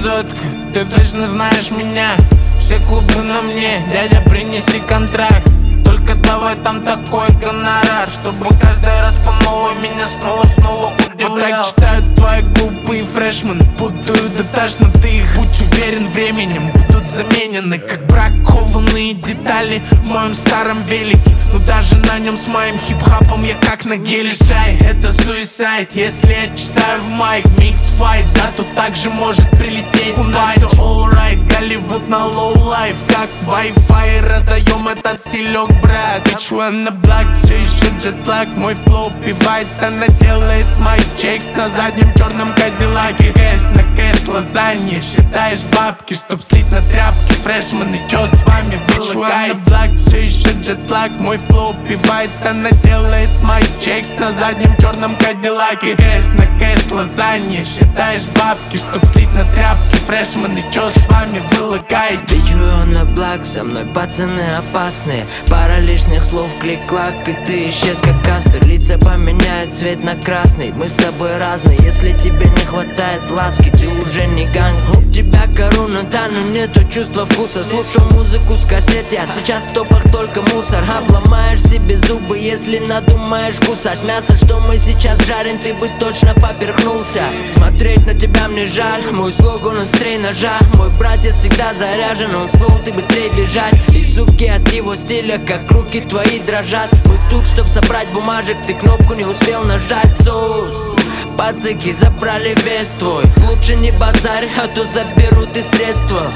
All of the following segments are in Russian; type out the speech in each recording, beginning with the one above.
красотка, ты точно знаешь меня. Все клубы на мне, дядя, принеси контракт. Только давай там такой гонорар, чтобы каждый раз по новой меня снова удивлял. Вот так читают твои глупые фрешмены, путают дотошно ты их. Будь уверен, временем будут заменены, как бракованные детали в моем старом велике. Но даже на нем с моим хип-хапом я как на геле шай. Это суицид, если я читаю в майк. Микс файт, да, тут также может прилететь. У нас все alright, Голливуд на лоу-лайф, как Wi-Fi, раздаем этот стилек, брат. Bitch on the block, все еще джетлаг. Мой флоу пивает, она делает мой чек на заднем черном кадиллаке. Кэш на кэш, лазанье, считаешь бабки, чтоб слить на тряпки. Фрешмены, чё с вами вылагает? Black, все еще джетлаг. Мой флоу пивает, она делает мой чек на заднем черном кадиллаке. Кэш на кэш, лазанье, считаешь бабки, чтоб слить на тряпки. Фрешмены, чё с вами вылагает? Bitch, we on the block, со мной пацаны опасные. Пара лишних слов, клик-клак, и ты исчез как Каспер. Лица поменяют цвет на красный. Мы с тобой разные, если тебе не хватает ласки, ты уже не гангстер. У тебя корона, да, но нету чувства вкуса. Слушаю музыку с кассет, я сейчас в топах только мусор. Обломаешь себе зубы, если надумаешь кусать мясо. Что мы сейчас жарим, ты бы точно поперхнулся. Смотреть на тебя мне жаль, мой слоган острей ножа. Мой братец всегда заряжен, он ствол, ты быстрее бежать. И суки от его стиля, как руки твои дрожат. Мы тут, чтоб собрать бумажек, ты кнопку не успел нажать. Соус, пацаки забрали вес твой. Лучше не базарь, а то заберут и средства.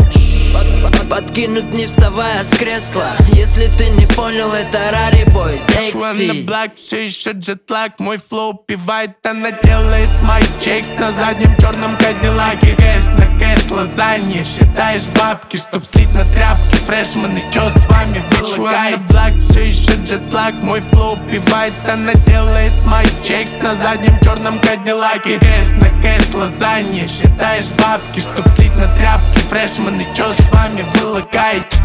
Подкинут не вставая с кресла. Если ты не понял, это Рари Бойс, Экси. Все еще джетлаг. Мой флоу пивает, она делает мой чек на заднем черном кадиллаке. Кэш на кэш, лазанье, считаешь бабки, чтоб слить на тряпки. Фрешмены, чё с вами вылагает? Все еще джетлаг. Мой флоу пивает, она делает мой чек на заднем черном кадиллаке. Кэш на кэш, лазанье, считаешь бабки, чтоб слить на тряпки. Фрешмены, чё с вами вылагает?